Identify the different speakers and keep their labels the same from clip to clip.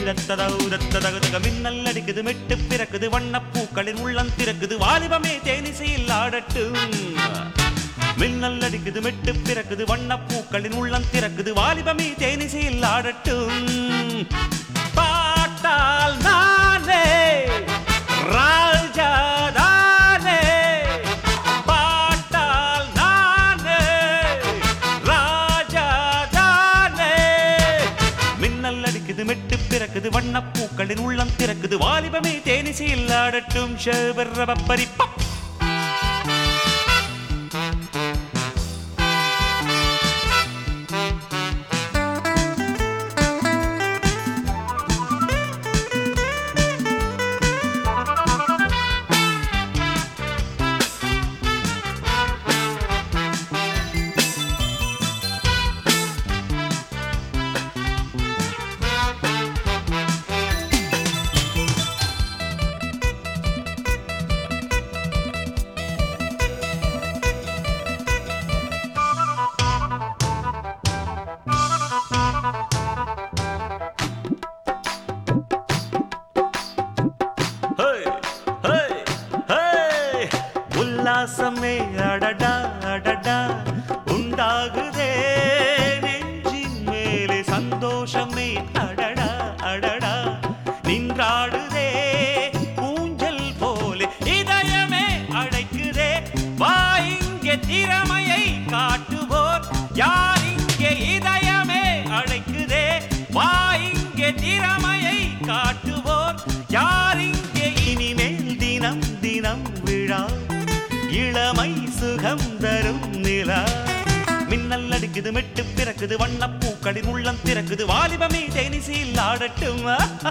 Speaker 1: மின்னல் அடிக்குது மெட்டு பிறக்குது வண்ணப்பூக்களின் உள்ளம் திறக்குது வாலிபமே தேனிசையில் ஆடட்டும் மின்னல் அடிக்குது மெட்டு பிறக்குது வண்ணப்பூக்களின் உள்ளம் திறக்குது வாலிபமே தேனிசையில் ஆடட்டும் பாட்டால் நானே ராஜாதானே பாட்டால் நானே ராஜாதானே மின்னல் அடிக்குது மெட்டு பிறக்குது வண்ணப்பூக்களின் உள்ளம் திறக்குது வாலிபமே தேனிசையில் ஆடட்டும் ஷபரபப்பரிப்பா உல்லாசமே அடடா அடடா உண்டாகுதே நெஞ்சின் மேலே சந்தோஷமே அடடா அடடா நின்றாடுதே ஊஞ்சல் போலே இதயமே அழைக்குதே வா இங்கே திறமையை காட்டுவோர் யார் இங்கே இதயமே அழைக்குதே வா இங்கே திறமையை காட்டுவோர் யார் இங்கே இனிமேல் தினம் தினம் விழா இளமை சுகம் தரும் நிலா மின்னல் அடிக்குது மெட்டு பிறக்குது வண்ணப்பூக்களின் உள்ளம் திறக்குது வாலிபமே தேனிசையில் ஆடட்டும்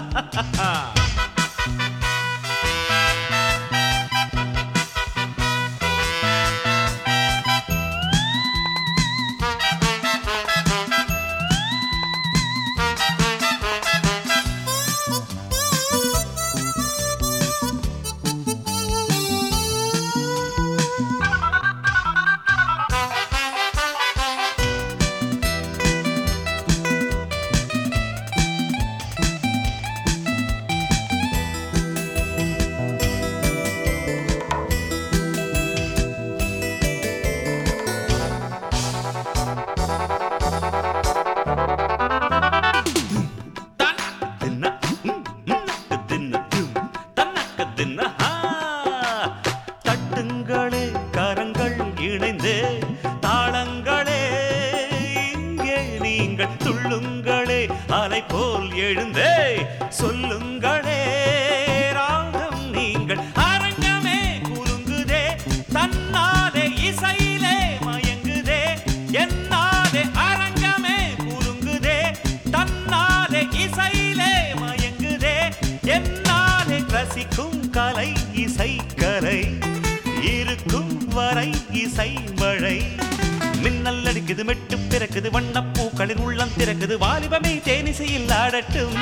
Speaker 1: தட்டுங்களே கரங்கள் இணைந்து தாளங்களே இங்கே நீங்கள் துள்ளுங்களே அலை போல் எழுந்தே சொல்லுங்களே ராகம் நீங்கள் அரங்கமே குலுங்குதே தன்னாலே இசையிலே மயங்குதே என்னாலே அரங்கமே குலுங்குதே தன்னாலே இசையிலே மயங்குதே என்னாலே ரசிக்கும் கலை இசை கலை இருக்கும் வரை இசை மழை மின்னல் அடிக்குது மெட்டு பிறக்குது வண்ணப்பூக்களின் உள்ளம் திறக்குது வாலிபமே தேனிசையில் ஆடட்டும்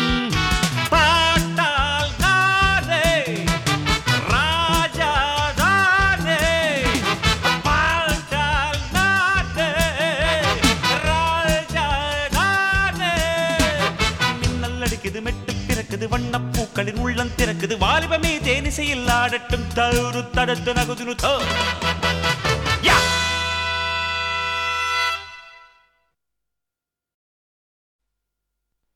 Speaker 1: பாட்டால் நானே ராஜாதானே பாட்டால் நானே ராஜாதானே மின்னல் அடிக்குது மெட்டு பிறக்குது வண்ணப்பூக்களின் உள்ளம் திறக்குது வாலிபமே தேனிசையில் ஆடட்டும் தரு தடத்து நகுதுனு தோ யா